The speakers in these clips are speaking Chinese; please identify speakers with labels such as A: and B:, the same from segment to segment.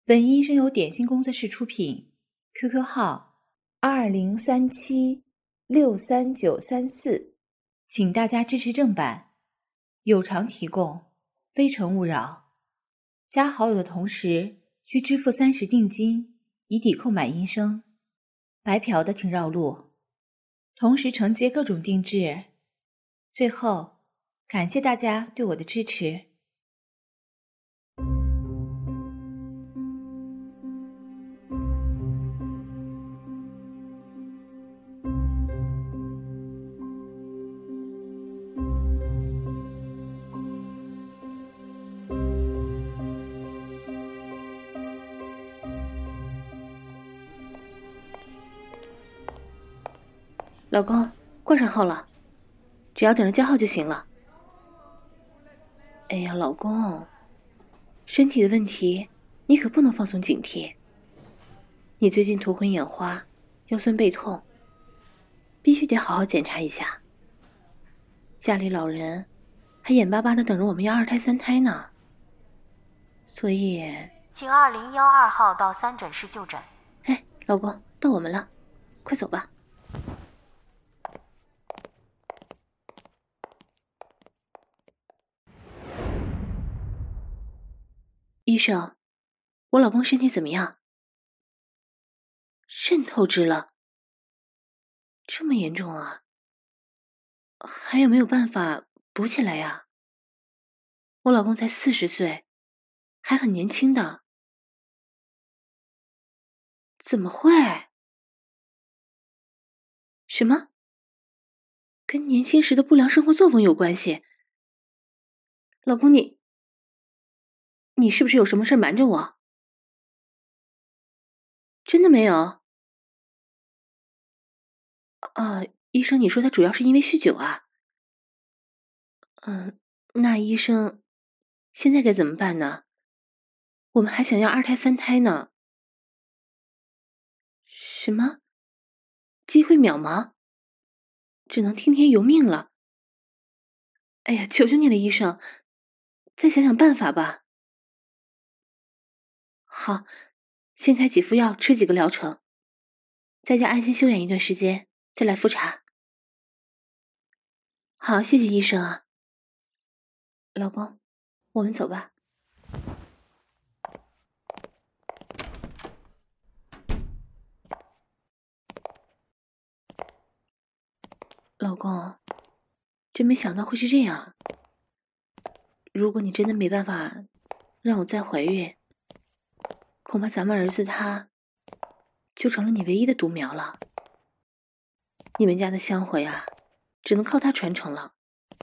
A: 本医生由点心工作室出品 ，QQ 号2037639934，请大家支持正版，有偿提供，非诚勿扰。加好友的同时需支付30定金，以抵扣买医生。白嫖的请绕路，同时承接各种定制。最后，感谢大家对我的支持。
B: 老公，挂上号了，只要等着叫号就行了。哎呀，老公，身体的问题你可不能放松警惕。你最近头昏眼花，腰酸背痛，必须得好好检查一下。家里老人还眼巴巴的等着我们要2胎3胎呢，所以
C: 请2012号到3诊室就诊。
B: 哎，老公，到我们了，快走吧。医生，我老公身体怎么样？肾透支了，这么严重啊？还有没有办法补起来呀？我老公才40岁，还很年轻的。怎么会？什么？跟年轻时的不良生活作风有关系？老公，你是不是有什么事瞒着我？真的没有？医生，你说他主要是因为酗酒啊？那医生，现在该怎么办呢？我们还想要2胎3胎呢。什么？机会渺茫？只能听天由命了。哎呀，求求你了，医生，再想想办法吧。好，先开几副药，吃几个疗程，在家安心休养一段时间，再来复查。好，谢谢医生啊。老公，我们走吧。老公，真没想到会是这样。如果你真的没办法让我再怀孕，恐怕咱们儿子他就成了你唯一的独苗了。你们家的香火呀，只能靠他传承了。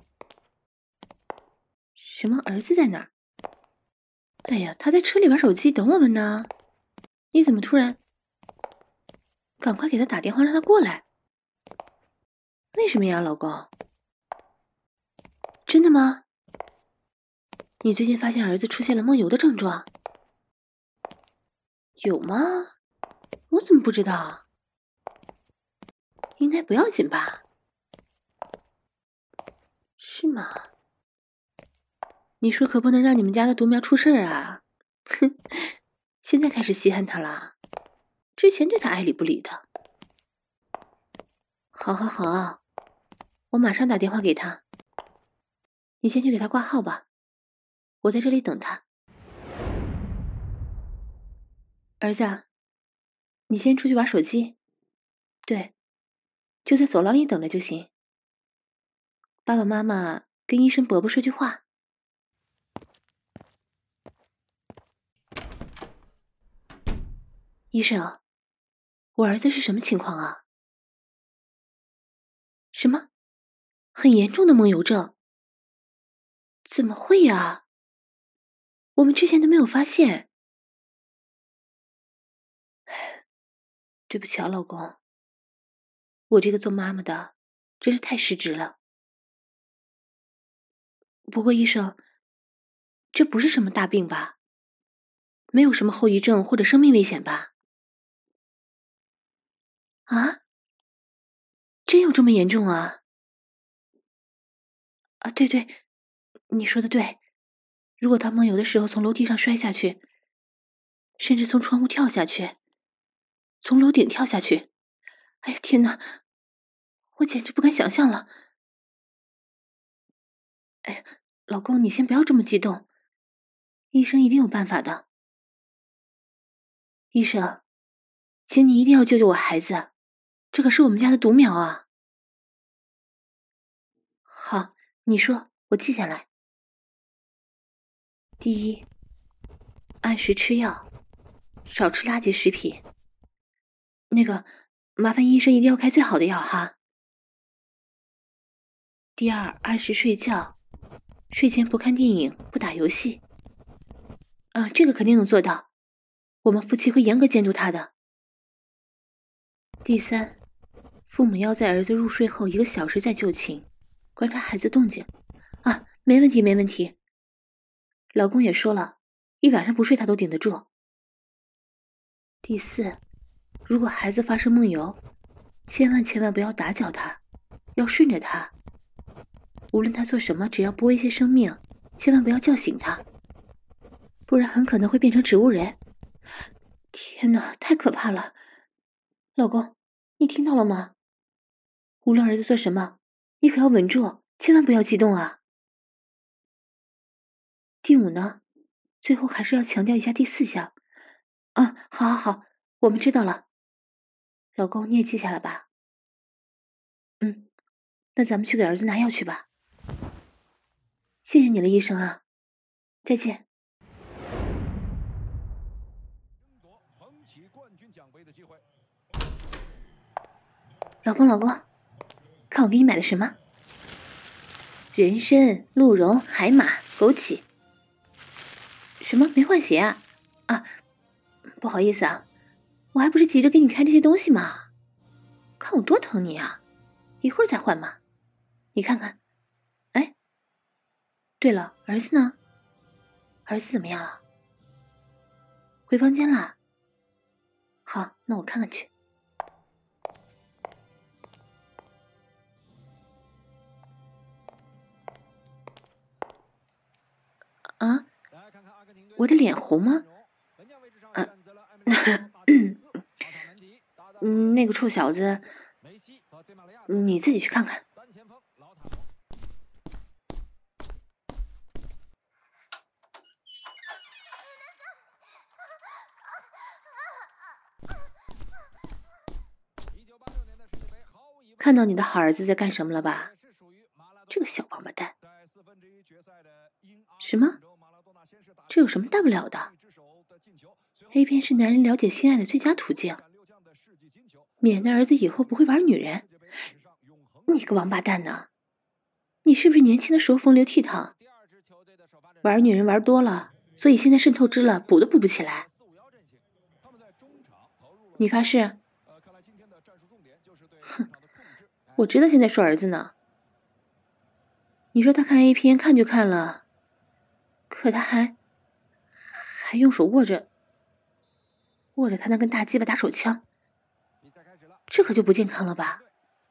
B: 什么儿子在哪儿？哎呀，他在车里玩手机等我们呢。你怎么突然？赶快给他打电话让他过来。为什么呀，老公？真的吗？你最近发现儿子出现了梦游的症状？有吗？我怎么不知道？应该不要紧吧？是吗？你说可不能让你们家的独苗出事儿啊！哼，现在开始稀罕他了，之前对他爱理不理的。好好好，我马上打电话给他。你先去给他挂号吧，我在这里等他。儿子，你先出去玩手机。对，就在走廊里等着就行。爸爸妈妈跟医生伯伯说句话。医生，我儿子是什么情况啊？什么？很严重的梦游症？怎么会呀？我们之前都没有发现。对不起啊，老公，我这个做妈妈的真是太失职了。不过医生，这不是什么大病吧？没有什么后遗症或者生命危险吧？啊？真有这么严重啊？对对，你说的对。如果他梦游的时候从楼梯上摔下去， 甚至从窗户跳下去，从楼顶跳下去。哎呀，天哪！我简直不敢想象了。哎，老公，你先不要这么激动，医生一定有办法的。医生，请你一定要救救我孩子，这可是我们家的独苗啊。好，你说，我记下来。第一，按时吃药，少吃垃圾食品。那个，麻烦医生一定要开最好的药哈。第二，按时睡觉，睡前不看电影，不打游戏。这个肯定能做到，我们夫妻会严格监督他的。第三，父母要在儿子入睡后1个小时再就寝，观察孩子动静。没问题，没问题。老公也说了，一晚上不睡他都顶得住。第四，如果孩子发生梦游，千万不要打搅他，要顺着他。无论他做什么，只要不威胁生命，千万不要叫醒他，不然很可能会变成植物人。天哪，太可怕了！老公，你听到了吗？无论儿子做什么，你可要稳住，千万不要激动啊。第五呢，最后还是要强调一下第4项。好，我们知道了。老公，你也记下了吧？那咱们去给儿子拿药去吧。谢谢你了，医生啊，再见。老公，看我给你买的什么？人参、鹿茸、海马、枸杞。什么？没换鞋啊？不好意思啊，我还不是急着给你开这些东西嘛。看我多疼你啊，一会儿再换嘛。你看看。哎，对了，儿子呢？儿子怎么样了？回房间啦？好，那我看看去。我的脸红吗？那个臭小子，你自己去看看。看到你的好儿子在干什么了吧？这个小王八蛋！什么？这有什么大不了的？A 片是男人了解性爱的最佳途径，免得儿子以后不会玩女人。你个王八蛋呢！你是不是年轻的时候风流倜傥，玩女人玩多了，所以现在渗透支了，补都补不起来？你发誓？哼，我知道现在说儿子呢。你说他看 A 片看就看了，可他还用手握着他那根大鸡巴打手枪，这可就不健康了吧？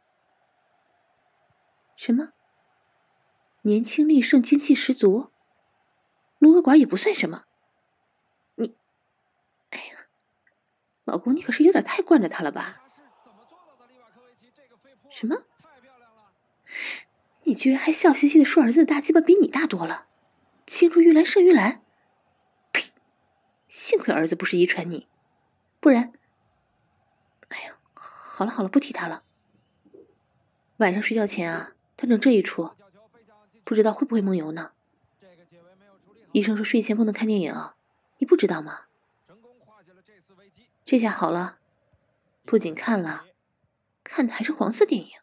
B: 什么？年轻力盛，精气十足，撸个管也不算什么。哎呀，老公，你可是有点太惯着他了吧？什么？你居然还笑嘻嘻的说儿子的大鸡巴比你大多了，青出于蓝胜于蓝。呸！幸亏儿子不是遗传你，不然……哎呀，好了，不提他了。晚上睡觉前啊，他整这一出，不知道会不会梦游呢？医生说睡前不能看电影，你不知道吗？这下好了，不仅看了，看的还是黄色电影。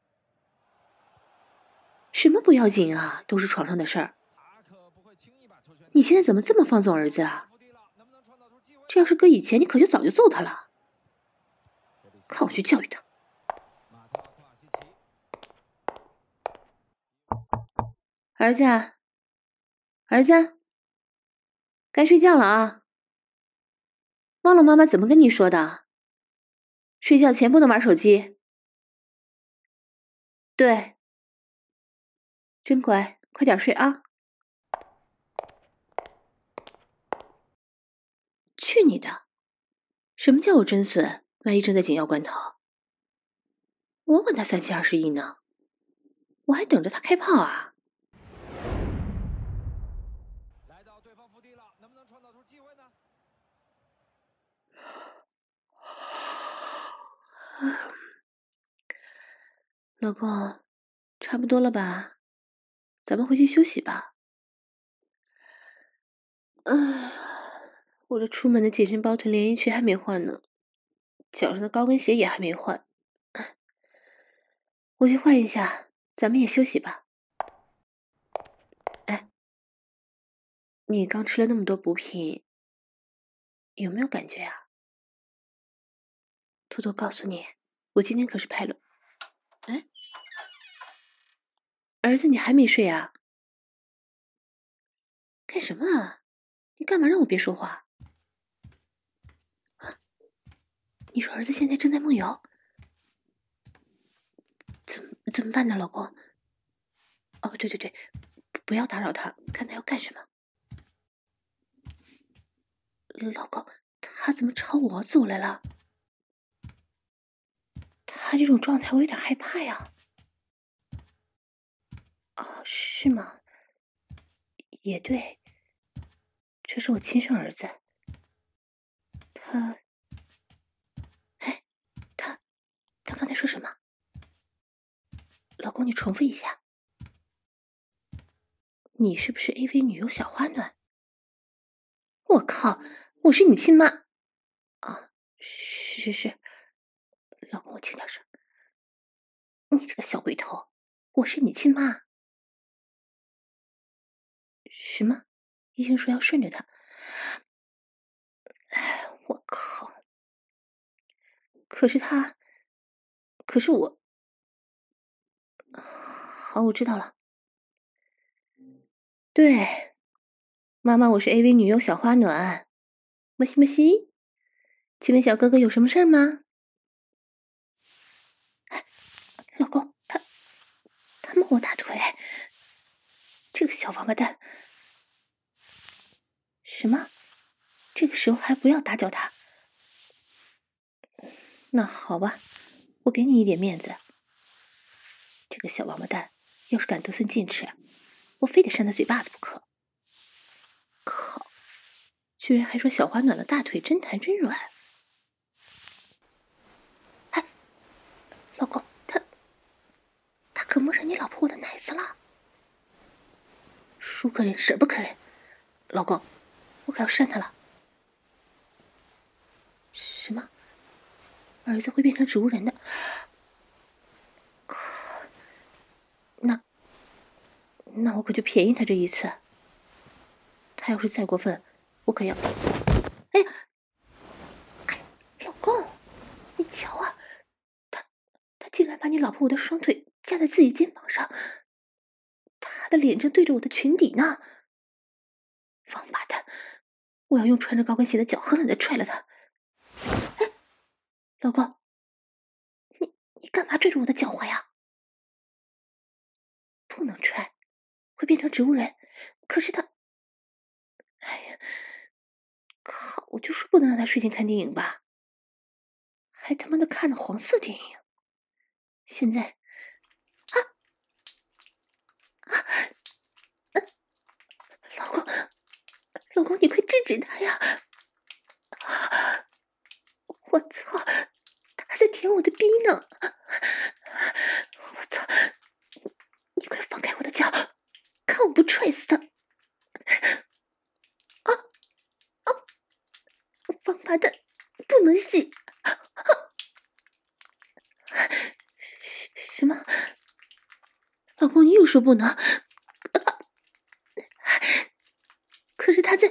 B: 什么不要紧啊，都是床上的事儿。你现在怎么这么放纵儿子啊？这要是搁以前，你可就早就揍他了。看我去教育他。儿子，该睡觉了啊。忘了妈妈怎么跟你说的？睡觉前不能玩手机。对。真乖，快点睡啊。 去你的！什么叫我真损？万一正在紧要关头，我管他3七21呢，我还等着他开炮啊！
D: 来到对方腹地了，能不能创造出机会呢？
B: 老公，差不多了吧？咱们回去休息吧。我这出门的紧身包臀连衣裙还没换呢，脚上的高跟鞋也还没换。我去换一下，咱们也休息吧。哎，你刚吃了那么多补品，有没有感觉啊？偷偷告诉你，我今天可是拍了。哎，儿子，你还没睡啊？干什么啊？你干嘛让我别说话？你说儿子现在正在梦游，怎么办呢，老公？哦，对，不要打扰他，看他要干什么。老公，他怎么朝我走来了？他这种状态我有点害怕呀。啊，是吗？也对，这是我亲生儿子。他刚才说什么？老公，你重复一下。你是不是 AV 女优小花暖？我靠，我是你亲妈啊！是，老公，我轻点声。你这个小鬼头，我是你亲妈。什么？医生说要顺着他。哎，我靠！可是我……好，我知道了。对，妈妈，我是 AV 女优小花暖。么西么西，请问小哥哥有什么事儿吗？哎，老公，他摸我大腿，这个小王八蛋！什么？这个时候还不要打搅他？那好吧，我给你一点面子。这个小王八蛋要是敢得寸进尺，我非得扇他嘴巴子不可。靠！居然还说小花暖的大腿真弹真软。哎，老公，他可摸上你老婆我的奶子了。叔可忍，婶不可忍。老公，我可要扇他了。什么？儿子会变成植物人的？那我可就便宜他这一次。他要是再过分，我可要……哎呀，老公，你瞧啊，他竟然把你老婆我的双腿架在自己肩膀上，他的脸正对着我的裙底呢。王八蛋！我要用穿着高跟鞋的脚狠狠地踹了他。哎，老公，你干嘛追着我的脚踝呀？不能踹，会变成植物人。可是他……哎呀，靠！我就说不能让他睡前看电影吧，还他妈的看了黄色电影。现在，老公，你快制止他呀！我操，他在舔我的逼呢！我操，你快放开我的脚，看我不踹死他！王八蛋，不能洗！什么？老公，你又说不能？可是他在……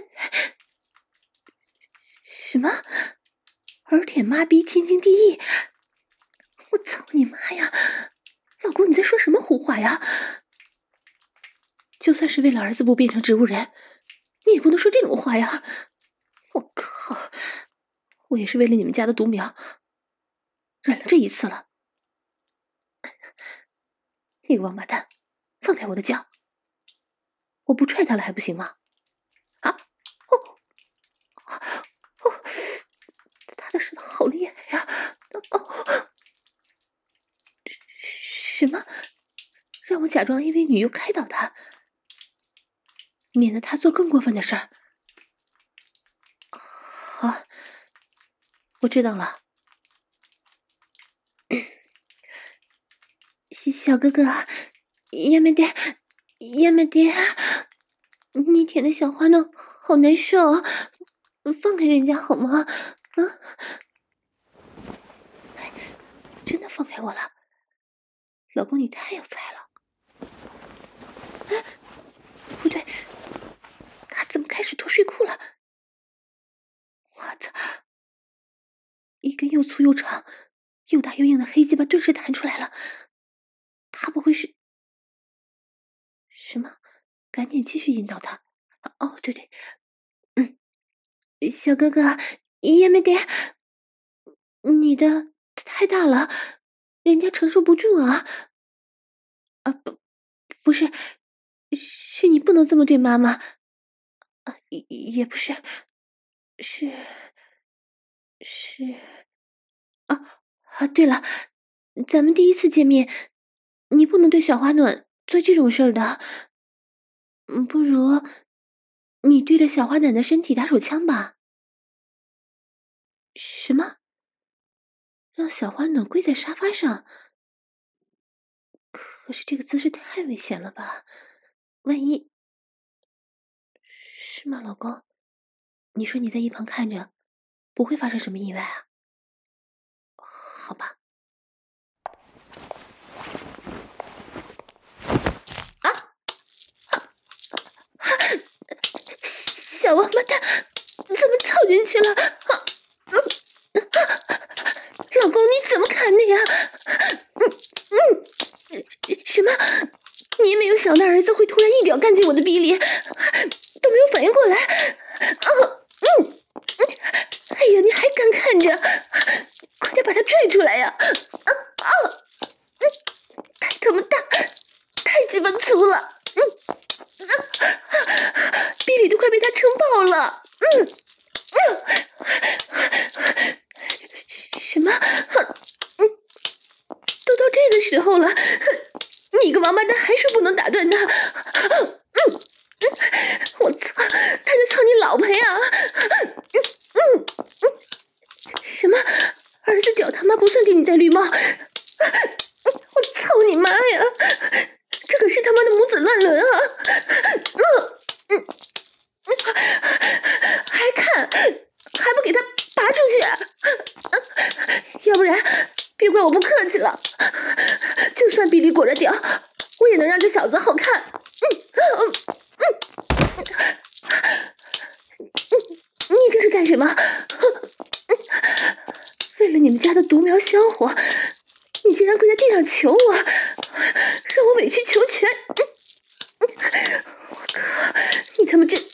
B: 什么？儿舔妈逼，天经地义！我操你妈呀！老公，你在说什么胡话呀？就算是为了儿子不变成植物人，你也不能说这种话呀！我靠！我也是为了你们家的独苗，忍了这一次了。你个王八蛋，放开我的脚！我不踹他了还不行吗？啊！ 假装 AV 女优开导他，免得他做更过分的事儿。好，我知道了。小哥哥，亚美爹，亚美爹，你舔的小花呢，好难受，放开人家好吗？啊！哎，真的放开我了，老公你太有才了。哎，不对，他怎么开始脱睡裤了？我操！一根又粗又长、又大又硬的黑鸡巴顿时弹出来了。他不会是什么？赶紧继续引导他。哦，对对，小哥哥，也没爹，你的太大了，人家承受不住啊！啊，不是，是你不能这么对妈妈。啊，也不是，是啊，对了，咱们第一次见面，你不能对小花暖做这种事儿的。不如你对着小花暖的身体打手枪吧。什么？让小花暖跪在沙发上？可是这个姿势太危险了吧？万一……是吗，老公？你说你在一旁看着，不会发生什么意外啊？好吧。小王八蛋，怎么凑进去了？老公，你怎么砍的呀？什么？你也没有想到儿子会突然一屌干进我的逼里，都没有反应过来。哎呀，你还敢看着？快点把他拽出来呀！太他妈大，太鸡巴粗了！逼里都快被他撑爆了！什么？都到这个时候了，你个王八蛋还说不能打断他！我操，他在操你老婆呀！什么？儿子屌他妈不算给你戴绿帽？我操你妈呀！这可是他妈的母子乱伦啊！还看？还不给他拔出去？要不然别怪我不客气了。就算比利裹着屌，我也能让这小子好看。你这是干什么？为了你们家的独苗香火，你竟然跪在地上求我，让我委曲求全。我靠，你他妈真……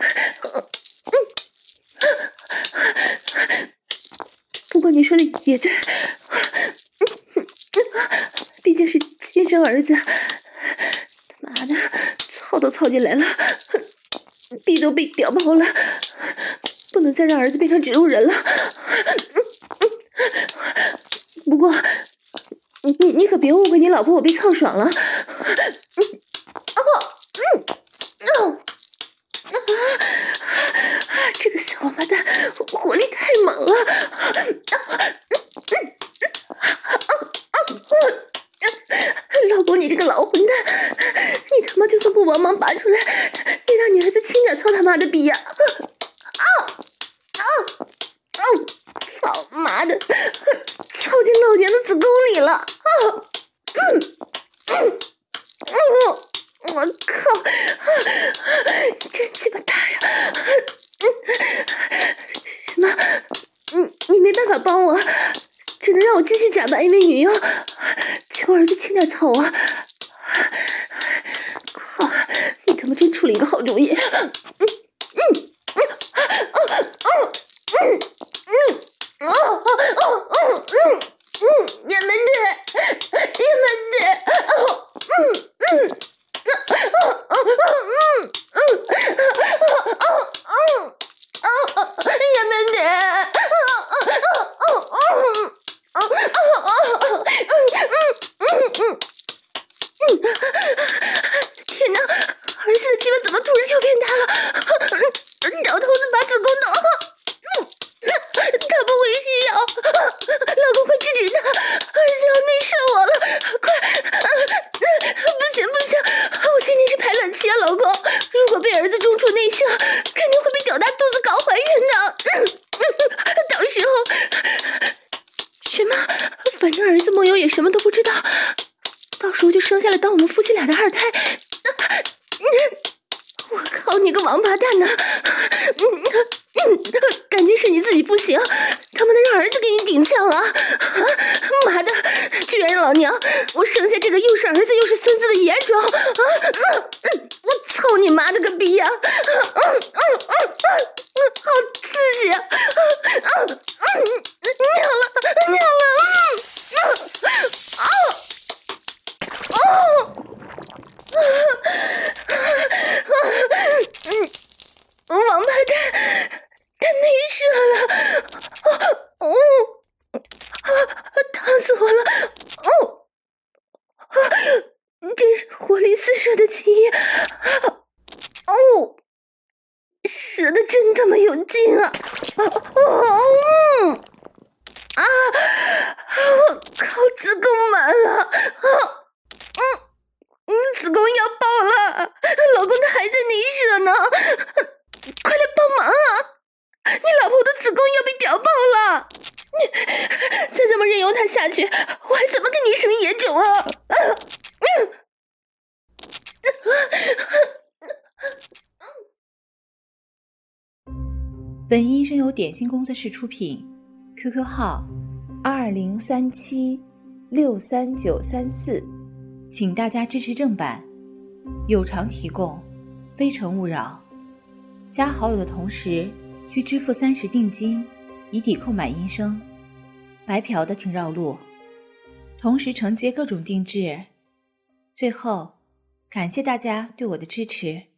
B: 不过你说的也对，毕竟是亲生儿子，他妈的操都操进来了，逼都被屌爆了，不能再让儿子变成植物人了。不过你可别误会你老婆我被操爽了。这个小王八蛋火力太猛了！老公，你这个老混蛋，你他妈就算不帮忙拔出来，也让你儿子轻点操他妈的逼呀！操妈的，操进老娘的子宫里了！我靠，真鸡巴大呀！什么？你没办法帮我，只能让我继续假扮 AV 女优，求儿子轻点操我。靠，你他妈真出了一个好主意！也没对，也没对，也没对， 子宫痛，他不会需要，老公快制止他，儿子要内射我了，快！不行不行，我今天是排卵期啊，老公，如果被儿子中处内射，肯定会被屌大肚子搞怀孕的。到时候什么？反正儿子梦游也什么都不知道，到时候就生下来当我们夫妻俩的二胎。我靠你个王八蛋呐！感觉是你自己不行，他妈的让儿子给你顶呛啊！妈的，居然让老娘我生下这个又是儿子又是孙子的野种！我操你妈的个逼呀！好刺激啊！尿了！王八蛋，他内射了！烫死我了！真是活力四射的精液！射的真他妈有劲啊！我靠，子宫满了！子宫要爆了，老公他还在内射呢，快来帮忙啊！你老婆的子宫要被屌爆了，再这么任由他下去，我还怎么给你生野种啊？
A: 本音声由点心工作室出品 ，QQ 号2037639934，请大家支持正版，有偿提供，非诚勿扰。加好友的同时需支付30定金，以抵扣买音声。白嫖的请绕路，同时承接各种定制。最后，感谢大家对我的支持。